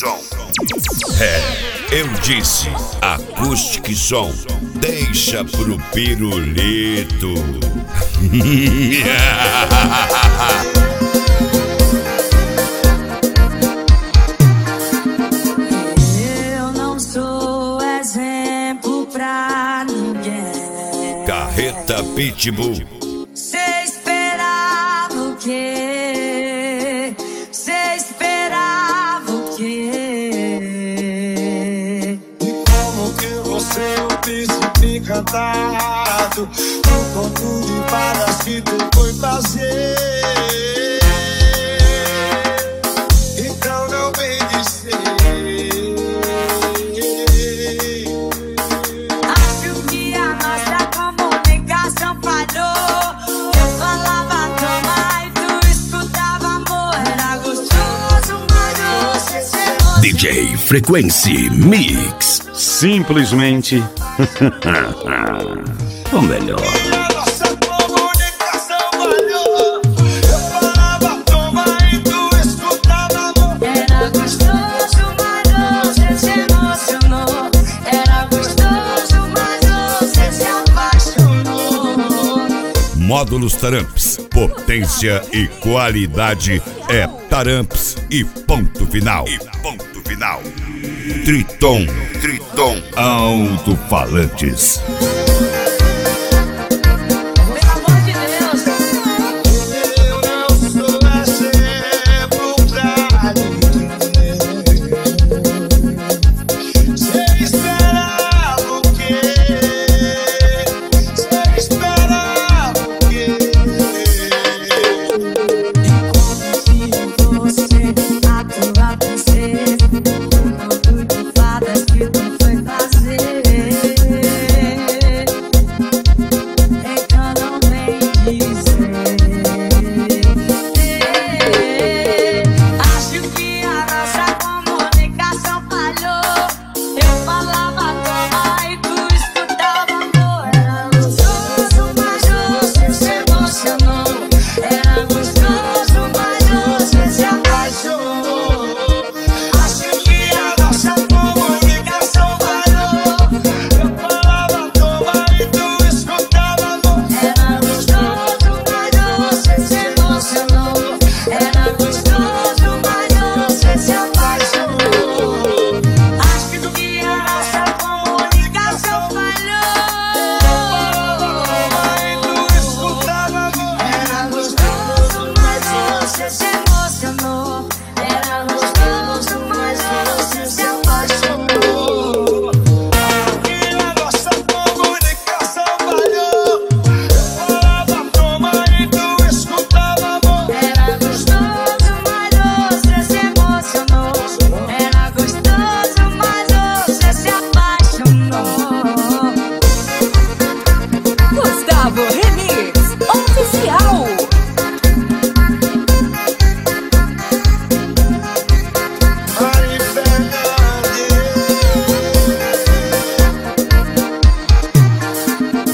Eu disse Acoustic Som. Deixa pro pirulito. Eu não sou exemplo pra ninguém. Carreta Pitbull. Cê esperava o quê? Cê esperava o quê? E como que você o príncipe encantado, no conto de fadas que tu foi fazer? Então não vem dizer. Acho que a nossa comunicação falhou. Eu falava toma e tu escutava amor. Era gostoso, mas você se emocionou. DJ Frequency Mix. Simplesmente o melhor. A nossa comunicação falhou. Eu falava toma e tu escutava amor. Era gostoso, mas você se emocionou. Era gostoso, mas você se apaixonou. Módulos Taramps. Potência e qualidade é Taramps e ponto final. Triton Alto-Falantes.